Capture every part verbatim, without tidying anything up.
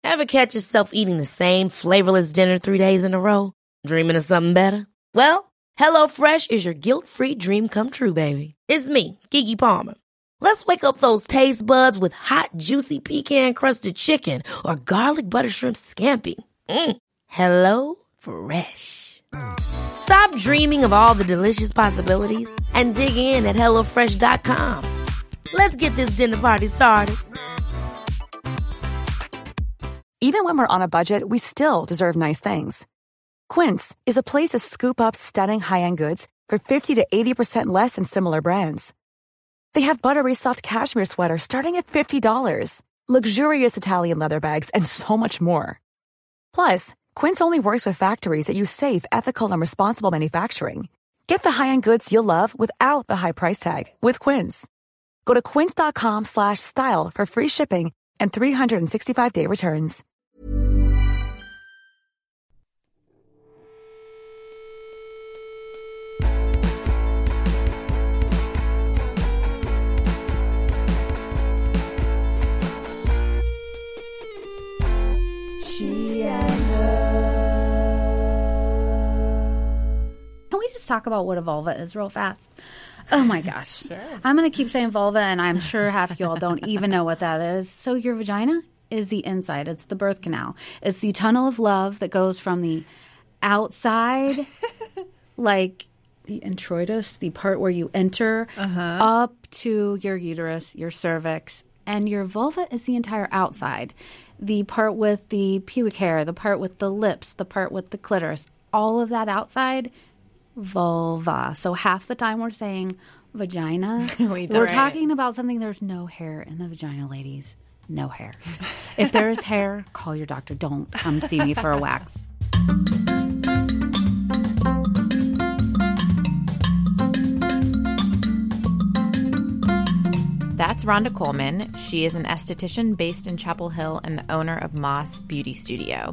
Ever catch yourself eating the same flavorless dinner three days in a row? Dreaming of something better? Well, HelloFresh is your guilt-free dream come true, baby. It's me, Keke Palmer. Let's wake up those taste buds with hot, juicy pecan-crusted chicken or garlic butter shrimp scampi. Mm. Hello Fresh. Stop dreaming of all the delicious possibilities and dig in at hello fresh dot com. Let's get this dinner party started. Even when we're on a budget, we still deserve nice things. Quince is a place to scoop up stunning high-end goods for fifty to eighty percent less than similar brands. They have buttery soft cashmere sweaters starting at fifty dollars, luxurious Italian leather bags, and so much more. Plus, Quince only works with factories that use safe, ethical, and responsible manufacturing. Get the high-end goods you'll love without the high price tag with Quince. Go to quince.com slash style for free shipping and three sixty-five day returns. She and her. Can we just talk about what a vulva is real fast? Oh my gosh. Sure. I'm going to keep saying vulva, and I'm sure half of you all don't even know what that is. So your vagina is the inside. It's the birth canal. It's the tunnel of love that goes from the outside, like the introitus, the part where you enter, uh-huh. up to your uterus, your cervix. And your vulva is the entire outside. The part with the pubic hair, the part with the lips, the part with the clitoris, all of that outside, vulva. So half the time we're saying vagina, we're right. talking about something there's no hair in the vagina, ladies. No hair. If there is hair, call your doctor. Don't come see me for a wax. That's Rhonda Coleman. She is an esthetician based in Chapel Hill and the owner of Moss Beauty Studio.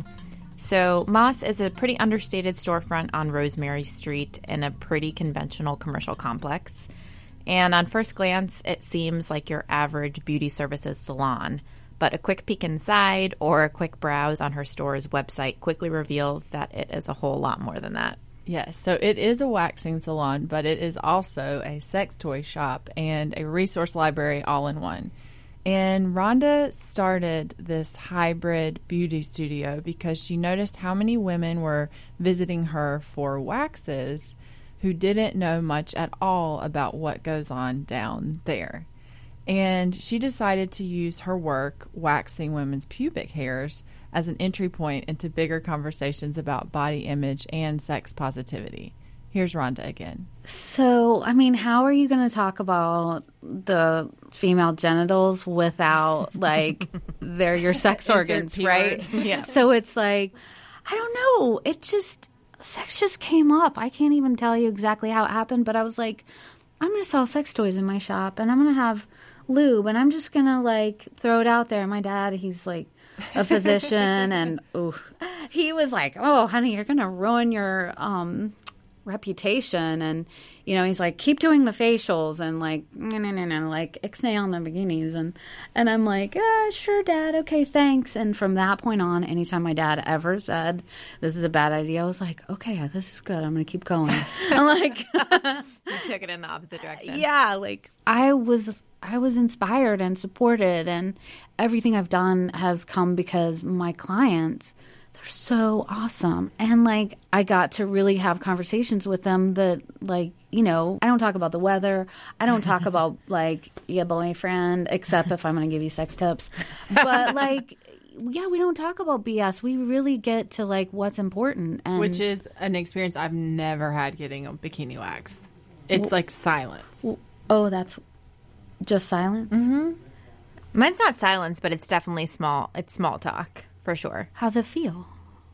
So Moss is a pretty understated storefront on Rosemary Street in a pretty conventional commercial complex. And on first glance, it seems like your average beauty services salon. But a quick peek inside or a quick browse on her store's website quickly reveals that it is a whole lot more than that. Yes, so it is a waxing salon, but it is also a sex toy shop and a resource library all in one. And Rhonda started this hybrid beauty studio because she noticed how many women were visiting her for waxes who didn't know much at all about what goes on down there. And she decided to use her work waxing women's pubic hairs as an entry point into bigger conversations about body image and sex positivity. Here's Rhonda again. So, I mean, how are you going to talk about the female genitals without, like, they're your sex organs, right? Yeah. So it's like, I don't know. It just, sex just came up. I can't even tell you exactly how it happened, but I was like, I'm going to sell sex toys in my shop, and I'm going to have lube, and I'm just going to, like, throw it out there. My dad, he's, like, a physician, and ooh, he was like, oh, honey, you're going to ruin your um, reputation. And, you know, he's like, keep doing the facials and, like, no, no, no, no, like, ixnay on the bikinis. And, and I'm like, ah, sure, Dad. Okay, thanks. And from that point on, anytime my dad ever said, this is a bad idea, I was like, okay, this is good. I'm going to keep going. I'm like, you took it in the opposite direction. Yeah, like, I was... I was inspired and supported, and everything I've done has come because my clients, they're so awesome. And, like, I got to really have conversations with them that, like, you know, I don't talk about the weather. I don't talk about, like, your boyfriend, except if I'm going to give you sex tips. But, like, yeah, we don't talk about B S. We really get to, like, what's important. And which is an experience I've never had getting a bikini wax. It's, well, like, silence. Well, oh, that's... Just silence? Mm-hmm. Mine's not silence, but it's definitely small. It's small talk, for sure. How's it feel?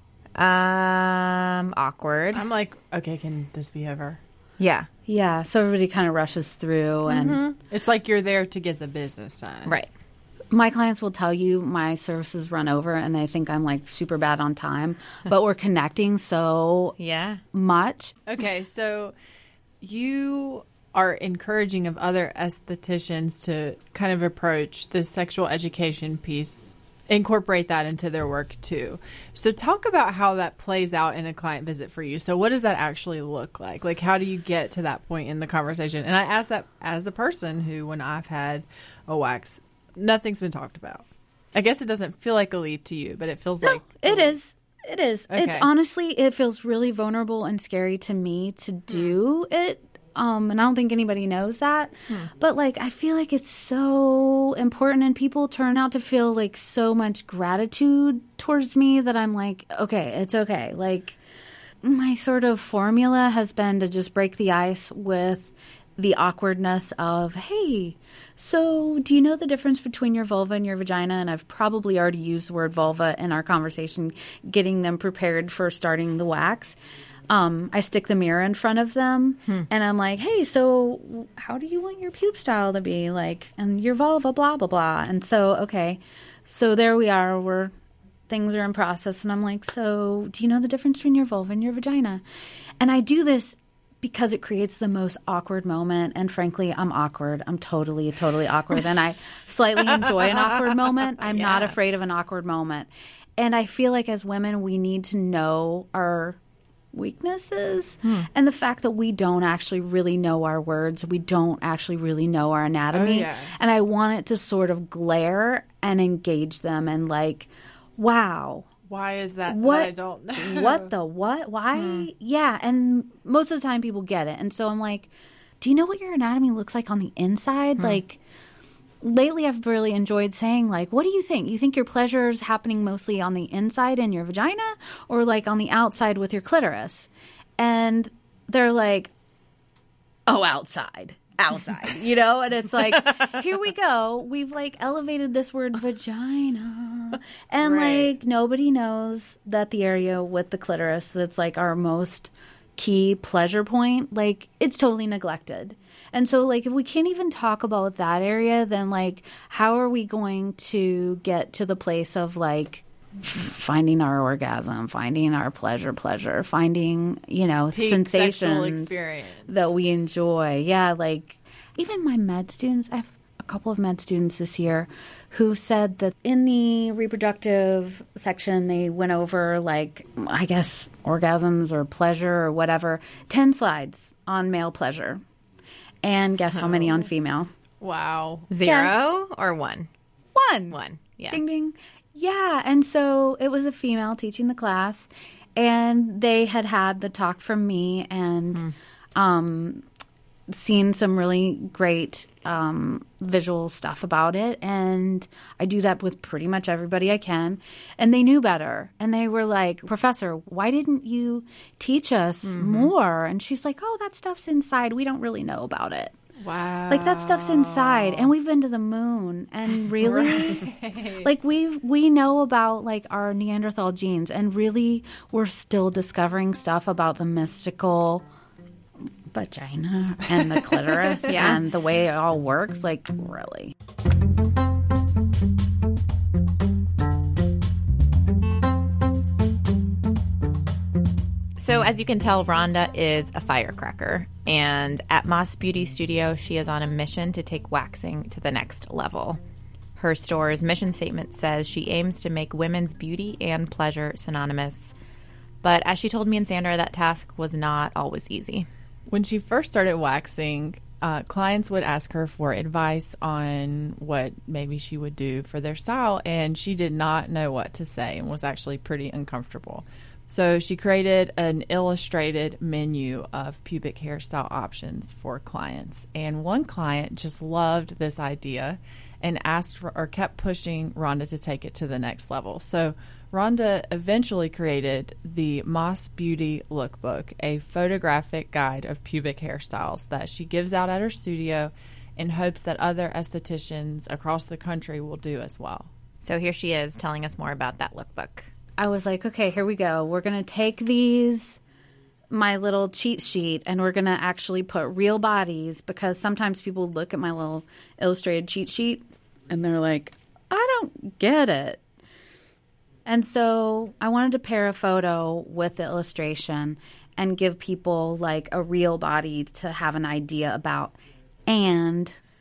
Um, awkward. I'm like, okay, can this be over? Yeah. Yeah, so everybody kind of rushes through. And mm-hmm. It's like you're there to get the business done. Right. My clients will tell you my services run over and they think I'm, like, super bad on time. But we're connecting so yeah. much. Okay, so you... are encouraging of other estheticians to kind of approach this sexual education piece incorporate that into their work too. So talk about how that plays out in a client visit for you. So what does that actually look like? Like, how do you get to that point in the conversation? And I ask that as a person who, when I've had a wax, nothing's been talked about. I guess it doesn't feel like a lead to you, but it feels no, like it is. It is. Okay. It's honestly, it feels really vulnerable and scary to me to do mm. it. Um, and I don't think anybody knows that. Hmm. But, like, I feel like it's so important, and people turn out to feel, like, so much gratitude towards me that I'm like, okay, it's okay. Like, my sort of formula has been to just break the ice with the awkwardness of, hey, so do you know the difference between your vulva and your vagina? And I've probably already used the word vulva in our conversation, getting them prepared for starting the wax. Um, I stick the mirror in front of them, hmm. and I'm like, hey, so how do you want your pube style to be? Like, and your vulva, blah, blah, blah. And so, okay, so there we are. We're, things are in process. And I'm like, so do you know the difference between your vulva and your vagina? And I do this because it creates the most awkward moment. And frankly, I'm awkward. I'm totally, totally awkward. And I slightly enjoy an awkward moment. I'm yeah. not afraid of an awkward moment. And I feel like as women, we need to know our weaknesses hmm. and the fact that we don't actually really know our words. We don't actually really know our anatomy. Oh, yeah. And I want it to sort of glare and engage them and like, wow. Why is that? What, that I don't know. What the what? Why? Hmm. Yeah. And most of the time people get it. And so I'm like, do you know what your anatomy looks like on the inside? Hmm. Like, lately I've really enjoyed saying, like, what do you think? You think your pleasure is happening mostly on the inside in your vagina or, like, on the outside with your clitoris? And they're like, oh, outside. Outside, you know? And it's like, here we go. We've, like, elevated this word vagina. And, right. like, nobody knows that the area with the clitoris that's, like, our most key pleasure point, like, it's totally neglected. And so, like, if we can't even talk about that area, then, like, how are we going to get to the place of, like, f- finding our orgasm, finding our pleasure, pleasure, finding, you know, Peak sensations that we enjoy? Yeah, like, even my med students, I have a couple of med students this year who said that in the reproductive section, they went over, like, I guess, orgasms or pleasure or whatever, ten slides on male pleasure. And guess how many on female? Wow. Zero guess. Or one? One. One, yeah. Ding, ding. Yeah, and so it was a female teaching the class, and they had had the talk from me and mm. um, seen some really great um, visual stuff about it, and I do that with pretty much everybody I can, and they knew better, and they were like, Professor, why didn't you teach us mm-hmm. more? And she's like, oh, that stuff's inside. We don't really know about it. Wow. Like, that stuff's inside, and we've been to the moon, and really, right. like, we we know about, like, our Neanderthal genes, and really, we're still discovering stuff about the mystical vagina and the clitoris yeah. and the way it all works. Like, really. So as you can tell, Rhonda is a firecracker. And at Moss Beauty Studio, she is on a mission to take waxing to the next level. Her store's mission statement says she aims to make women's beauty and pleasure synonymous. But as she told me and Sandra, that task was not always easy. When she first started waxing, uh, clients would ask her for advice on what maybe she would do for their style, and she did not know what to say and was actually pretty uncomfortable. So she created an illustrated menu of pubic hairstyle options for clients. And one client just loved this idea and asked for, or kept pushing Rhonda to take it to the next level. So Rhonda eventually created the Moss Beauty Lookbook, a photographic guide of pubic hairstyles that she gives out at her studio in hopes that other estheticians across the country will do as well. So here she is telling us more about that lookbook. I was like, okay, here we go. We're going to take these, my little cheat sheet, and we're going to actually put real bodies, because sometimes people look at my little illustrated cheat sheet and they're like, I don't get it. And so I wanted to pair a photo with the illustration and give people like a real body to have an idea about. And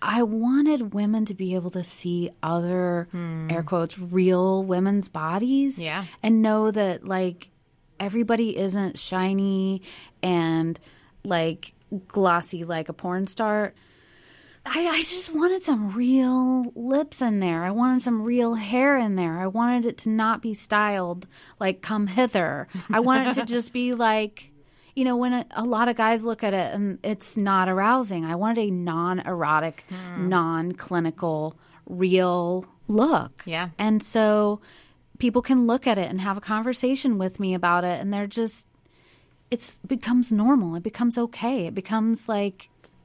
I wanted women to be able to see other, hmm. air quotes, real women's bodies. Yeah. And know that, like, everybody isn't shiny and, like, glossy like a porn star. I, I just wanted some real lips in there. I wanted some real hair in there. I wanted it to not be styled like come hither. I wanted it to just be like, you know, when a, a lot of guys look at it and it's not arousing. I wanted a non-erotic, mm. non-clinical, real look. Yeah. And so people can look at it and have a conversation with me about it, and they're just, it becomes normal. It becomes okay. It becomes like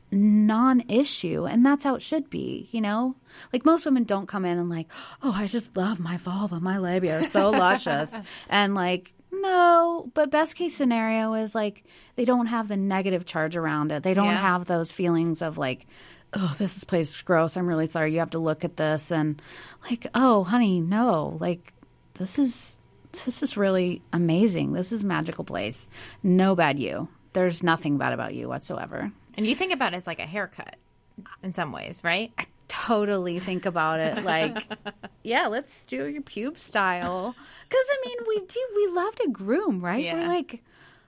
non-issue, and that's how it should be, you know? Like, most women don't come in and like, oh, I just love my vulva, my labia are so luscious. And like, no, but best case scenario is like they don't have the negative charge around it. They don't yeah. have those feelings of like, oh, this place is gross. I'm really sorry. You have to look at this. And like, oh, honey, no. Like, this is this is really amazing. This is a magical place. No bad you. There's nothing bad about you whatsoever. And you think about it as like a haircut in some ways, right? I totally think about it like, yeah, let's do your pube style. Because, I mean, we do, we love to groom, right? Yeah. We're like,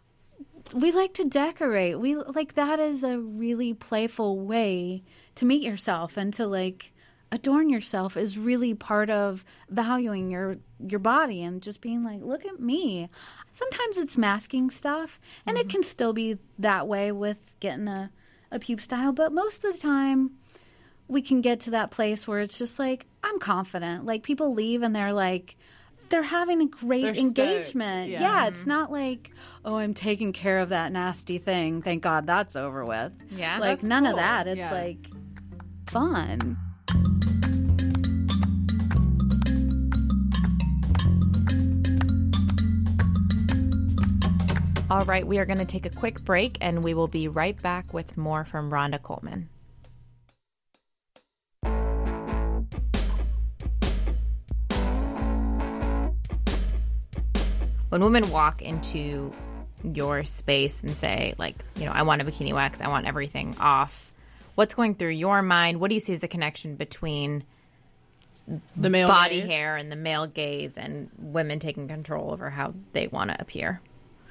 we like to decorate. We like, that is a really playful way to meet yourself and to like adorn yourself is really part of valuing your your body and just being like, look at me. Sometimes it's masking stuff, and mm-hmm. it can still be that way with getting a, a pube style, but most of the time we can get to that place where it's just like, I'm confident. Like, people leave and they're like, they're having a great they're engagement. Yeah. yeah, it's not like, oh, I'm taking care of that nasty thing. Thank God that's over with. Yeah, like that's none cool. of that. It's yeah. like fun. All right, we are going to take a quick break, and we will be right back with more from Rhonda Coleman. When women walk into your space and say, like, you know, I want a bikini wax, I want everything off, what's going through your mind? What do you see as the connection between the male body gaze? hair and the male gaze and women taking control over how they want to appear?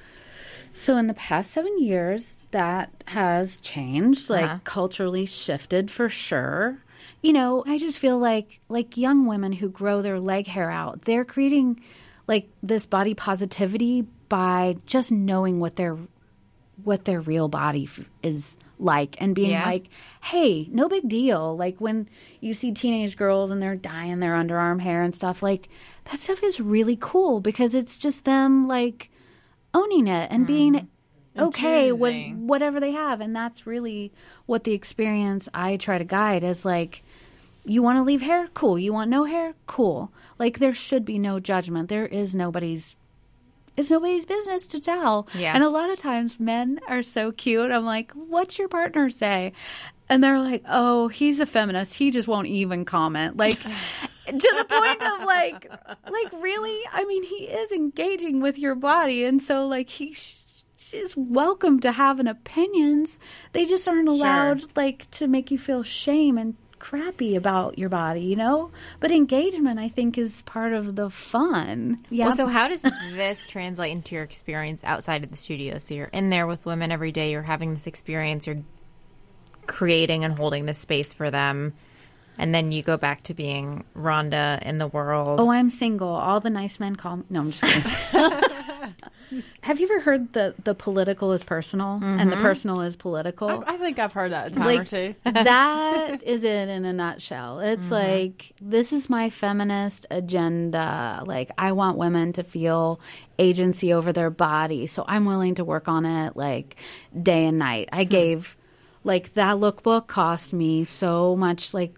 So in the past seven years, that has changed, like Uh-huh. culturally shifted for sure. You know, I just feel like like young women who grow their leg hair out, they're creating like this body positivity by just knowing what their what their real body f- is like and being Yeah. like, hey, no big deal. Like when you see teenage girls and they're dyeing their underarm hair and stuff, like that stuff is really cool because it's just them like owning it and being And okay with choosing. whatever they have. And that's really what the experience I try to guide is like, you want to leave hair? Cool. You want no hair? Cool. Like there should be no judgment. There is nobody's It's nobody's business to tell. Yeah. And a lot of times men are so cute. I'm like, what's your partner say? And they're like, oh, he's a feminist. He just won't even comment. Like, to the point of like, like really? I mean, he is engaging with your body. And so like he sh- is welcome to having opinions. They just aren't allowed Sure. like to make you feel shame and crappy about your body, you know? But engagement, I think, is part of the fun. Yeah. Well, so how does this translate into your experience outside of the studio? So you're in there with women every day. You're having this experience. You're creating and holding this space for them. And then you go back to being Rhonda in the world. Oh, I'm single. All the nice men call me. No, I'm just kidding. Have you ever heard the the political is personal Mm-hmm. and the personal is political? I, I think I've heard that a time like or two. that is it in a nutshell. It's Mm-hmm. like, this is my feminist agenda. Like, I want women to feel agency over their body, so I'm willing to work on it like day and night. I gave like that lookbook cost me so much, like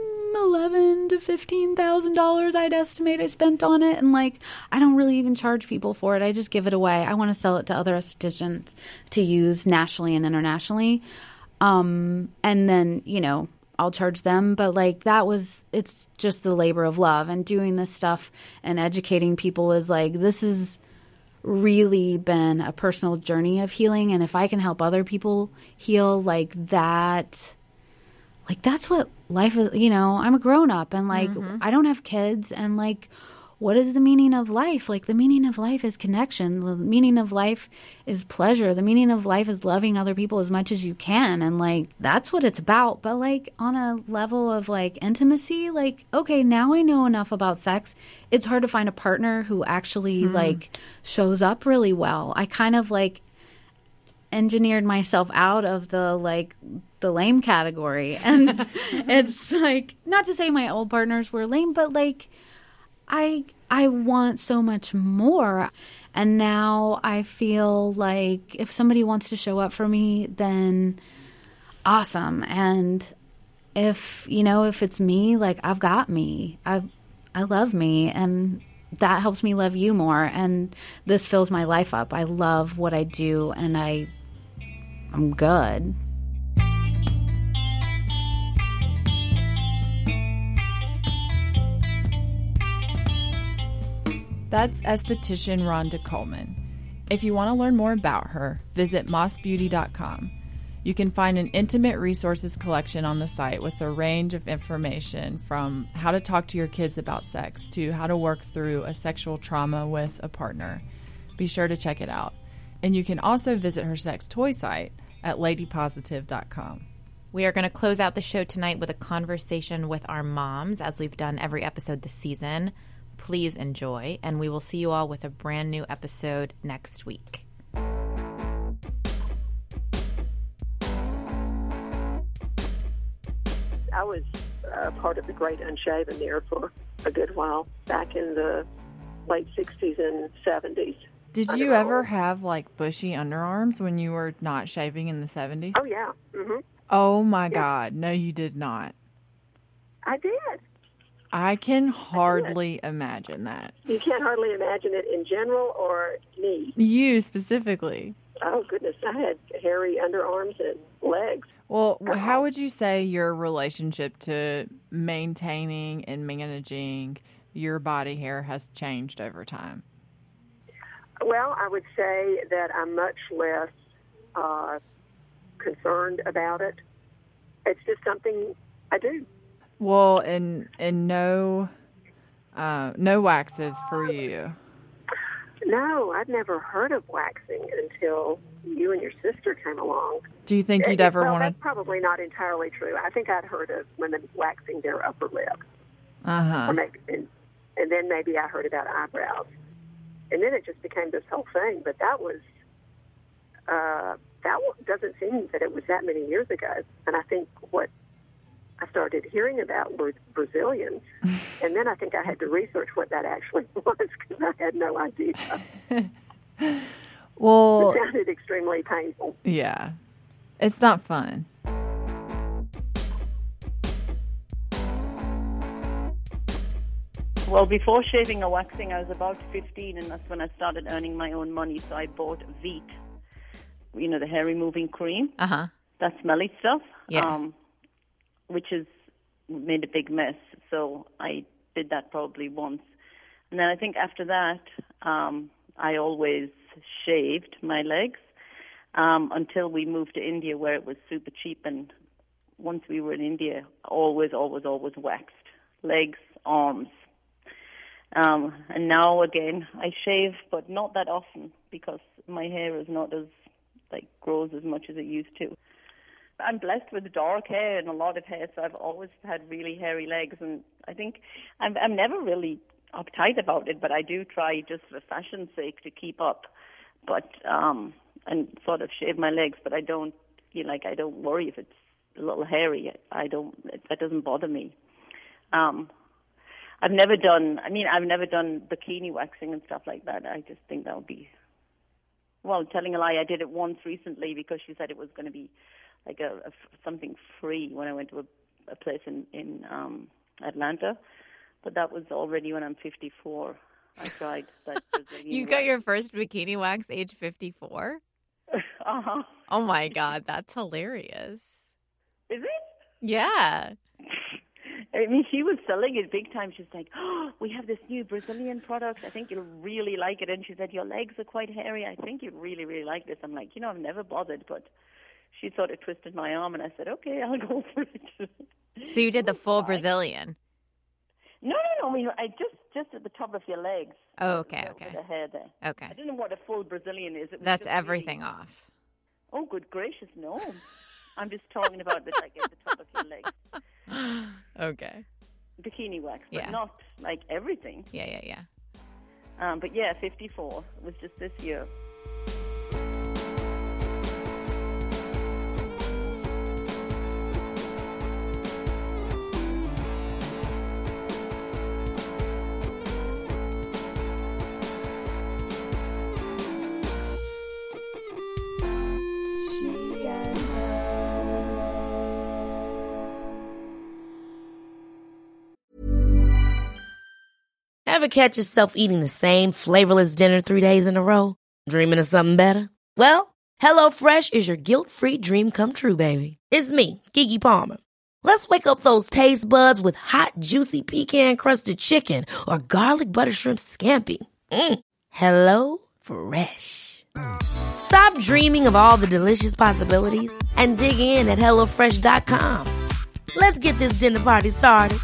eleven to fifteen thousand dollars I'd estimate I spent on it, and like I don't really even charge people for it. I just give it away. I want to sell it to other estheticians to use nationally and internationally, um, and then you know I'll charge them. But like that was, it's just the labor of love, and doing this stuff and educating people is like, this has really been a personal journey of healing, and if I can help other people heal, like that, like, that's what life is, you know, I'm a grown up and like, mm-hmm. I don't have kids and like, what is the meaning of life? Like, the meaning of life is connection. The meaning of life is pleasure. The meaning of life is loving other people as much as you can. And, like, that's what it's about. But, like, on a level of, like, intimacy, like, okay, now I know enough about sex. It's hard to find a partner who actually, mm. like, shows up really well. I kind of, like, engineered myself out of the, like, the lame category. And it's, like, not to say my old partners were lame, but, like, I I want so much more. And now I feel like if somebody wants to show up for me, then awesome. And if, you know, if it's me, like, I've got me. I I love me. And that helps me love you more. And this fills my life up. I love what I do, and I I'm good. That's esthetician Rhonda Coleman. If you want to learn more about her, visit moss beauty dot com. You can find an intimate resources collection on the site with a range of information from how to talk to your kids about sex to how to work through a sexual trauma with a partner. Be sure to check it out. And you can also visit her sex toy site at lady positive dot com. We are going to close out the show tonight with a conversation with our moms, as we've done every episode this season. Please enjoy, and we will see you all with a brand new episode next week. I was uh, part of the Great Unshaven there for a good while, back in the late sixties and seventies. Did you ever have, like, bushy underarms when you were not shaving in the seventies? Oh, yeah. Mm-hmm. Oh, my yeah. God. No, you did not. I did. I can hardly imagine that. You can't hardly imagine it in general or me? You specifically. Oh, goodness. I had hairy underarms and legs. Well, how would you say your relationship to maintaining and managing your body hair has changed over time? Well, I would say that I'm much less uh, concerned about it. It's just something I do. Well, and and no, uh, no waxes for you. No, I'd never heard of waxing until you and your sister came along. Do you think you'd it, ever well, want to? That's probably not entirely true. I think I'd heard of women waxing their upper lip. Uh huh. Or maybe, and, and then maybe I heard about eyebrows, and then it just became this whole thing. But that was uh, that doesn't seem that it was that many years ago. And I think what I started hearing about were Brazilians, and then I think I had to research what that actually was because I had no idea. Well, it sounded extremely painful. Yeah, it's not fun. Well, before shaving or waxing, I was about fifteen, and that's when I started earning my own money. So I bought Veet, you know, the hair removing cream. Uh huh. That smelly stuff. Yeah. Um, which has made a big mess. So I did that probably once. And then I think after that, um, I always shaved my legs um, until we moved to India, where it was super cheap. And once we were in India, always, always, always waxed. Legs, arms. Um, and now, again, I shave, but not that often because my hair is not as, like, grows as much as it used to. I'm blessed with dark hair and a lot of hair, so I've always had really hairy legs. And I think I'm, I'm never really uptight about it, but I do try just for fashion's sake to keep up, but um, and sort of shave my legs. But I don't, you know, like I don't worry if it's a little hairy. I don't. It, that doesn't bother me. Um, I've never done. I mean, I've never done bikini waxing and stuff like that. I just think that would be. Well, telling a lie, I did it once recently because she said it was going to be like a, a something free when I went to a, a place in in um, Atlanta, but that was already when I'm fifty-four. I tried that. You got wax. Your first bikini wax age fifty-four? Uh-huh. Oh my God, that's hilarious. Is it? Yeah. I mean, she was selling it big time. She's like, oh, we have this new Brazilian product. I think you'll really like it. And she said, your legs are quite hairy. I think you'd really, really like this. I'm like, you know, I've never bothered, but she thought it twisted my arm, and I said, okay, I'll go for it. So you did the full Brazilian? No, no, no. I mean, I just just at the top of your legs. Oh, okay, the, okay. The hair there. Okay. I don't know what a full Brazilian is. It was That's just everything really, off. Oh, good gracious, no. I'm just talking about the, like, at the top of your legs. Okay. Bikini wax, but Yeah. not, like, everything. Yeah, yeah, yeah. Um, but, yeah, fifty-four. It was just this year. Ever catch yourself eating the same flavorless dinner three days in a row? Dreaming of something better? Well, HelloFresh is your guilt-free dream come true, baby. It's me, Keke Palmer. Let's wake up those taste buds with hot, juicy pecan-crusted chicken or garlic butter shrimp scampi. Mm. Hello Fresh. Stop dreaming of all the delicious possibilities and dig in at hello fresh dot com. Let's get this dinner party started.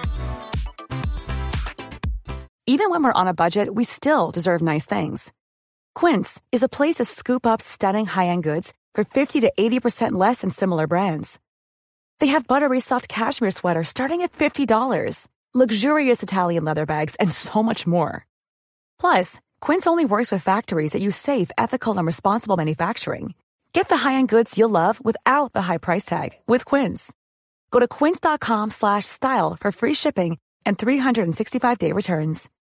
Even when we're on a budget, we still deserve nice things. Quince is a place to scoop up stunning high-end goods for fifty to eighty percent less than similar brands. They have buttery soft cashmere sweaters starting at fifty dollars, luxurious Italian leather bags, and so much more. Plus, Quince only works with factories that use safe, ethical, and responsible manufacturing. Get the high-end goods you'll love without the high price tag with Quince. Go to quince dot com slash style for free shipping and three sixty-five day returns.